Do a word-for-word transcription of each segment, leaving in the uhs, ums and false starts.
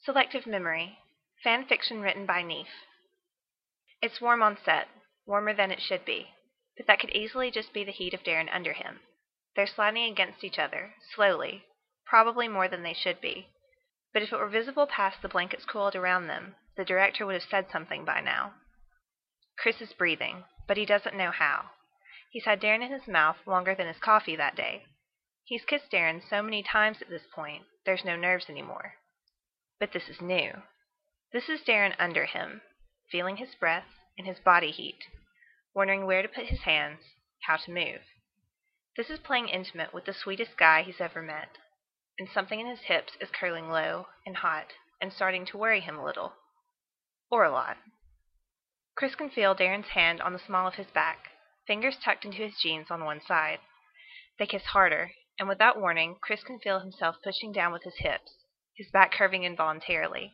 Selective Memory. Fan fiction written by Neef. It's warm on set, warmer than it should be, but that could easily just be the heat of Darren under him. They're sliding against each other, slowly, probably more than they should be. But if it were visible past the blankets coiled around them, the director would have said something by now. Chris is breathing, but he doesn't know how. He's had Darren in his mouth longer than his coffee that day. He's kissed Darren so many times at this point, there's no nerves anymore. But this is new. This is Darren under him, feeling his breath and his body heat, wondering where to put his hands, how to move. This is playing intimate with the sweetest guy he's ever met, and something in his hips is curling low and hot and starting to worry him a little. Or a lot. Chris can feel Darren's hand on the small of his back, fingers tucked into his jeans on one side. They kiss harder, and without warning, Chris can feel himself pushing down with his hips, his back curving involuntarily.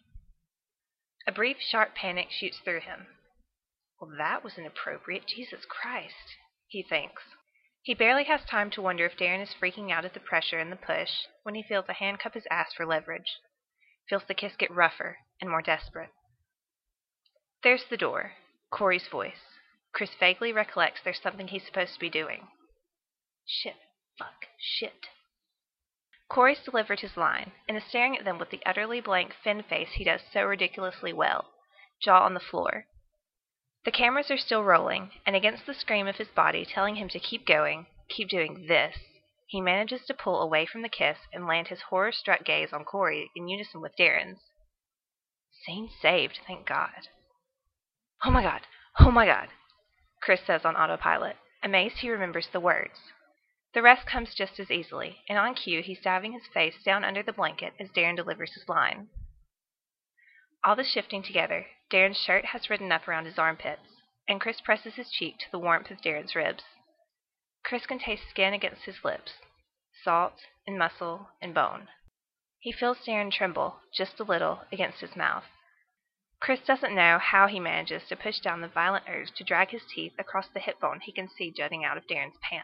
A brief, sharp panic shoots through him. Well, that was inappropriate. Jesus Christ, he thinks. He barely has time to wonder if Darren is freaking out at the pressure and the push when he feels a hand cup his ass for leverage. Feels the kiss get rougher and more desperate. There's the door. Corey's voice. Chris vaguely recollects there's something he's supposed to be doing. Shit. Fuck. Shit. Corey's delivered his line, and is staring at them with the utterly blank Finn face he does so ridiculously well, jaw on the floor. The cameras are still rolling, and against the scream of his body telling him to keep going, keep doing this, he manages to pull away from the kiss and land his horror-struck gaze on Corey in unison with Darren's. Scene saved, thank God. Oh my God, oh my God, Chris says on autopilot, amazed he remembers the words. The rest comes just as easily, and on cue he's diving his face down under the blanket as Darren delivers his line. All this shifting together, Darren's shirt has ridden up around his armpits, and Chris presses his cheek to the warmth of Darren's ribs. Chris can taste skin against his lips, salt and muscle and bone. He feels Darren tremble, just a little, against his mouth. Chris doesn't know how he manages to push down the violent urge to drag his teeth across the hip bone he can see jutting out of Darren's pants.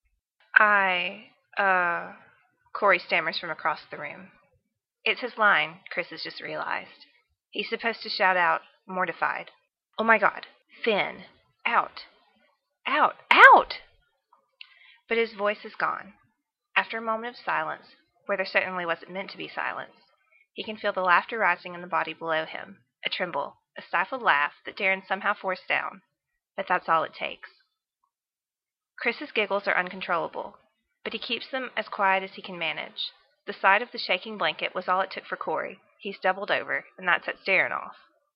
I, uh, Corey stammers from across the room. It's his line, Chris has just realized. He's supposed to shout out, mortified. Oh my God, Finn, out, out, out! But his voice is gone. After a moment of silence, where there certainly wasn't meant to be silence, he can feel the laughter rising in the body below him, a tremble, a stifled laugh that Darren somehow forced down, but that's all it takes. Chris's giggles are uncontrollable, but he keeps them as quiet as he can manage. The sight of the shaking blanket was all it took for Corey. He's doubled over, and that sets Darren off.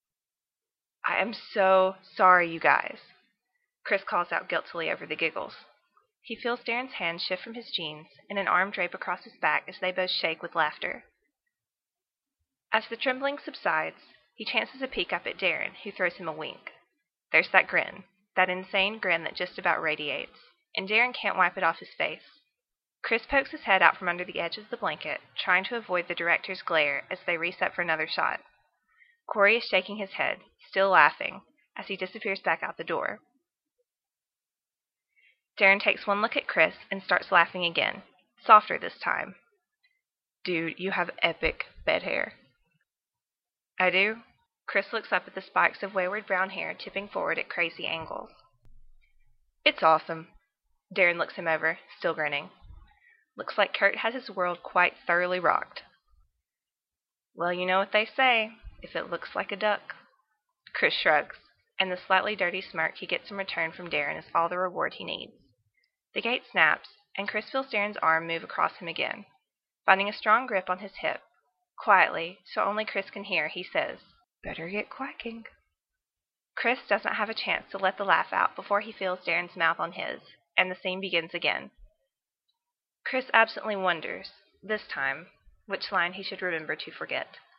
I am so sorry, you guys, Chris calls out guiltily over the giggles. He feels Darren's hand shift from his jeans and an arm drape across his back as they both shake with laughter. As the trembling subsides, he chances a peek up at Darren, who throws him a wink. There's that grin, that insane grin that just about radiates, and Darren can't wipe it off his face. Chris pokes his head out from under the edge of the blanket, trying to avoid the director's glare as they reset for another shot. Corey is shaking his head, still laughing, as he disappears back out the door. Darren takes one look at Chris and starts laughing again, softer this time. Dude, you have epic bed hair. I do? Chris looks up at the spikes of wayward brown hair tipping forward at crazy angles. It's awesome. Darren looks him over, still grinning. Looks like Kurt has his world quite thoroughly rocked. Well, you know what they say, if it looks like a duck. Chris shrugs, and the slightly dirty smirk he gets in return from Darren is all the reward he needs. The gate snaps, and Chris feels Darren's arm move across him again. Finding a strong grip on his hip, quietly, so only Chris can hear, he says, Better get quacking. Chris doesn't have a chance to let the laugh out before he feels Darren's mouth on his, and the scene begins again. Chris absently wonders, this time, which line he should remember to forget.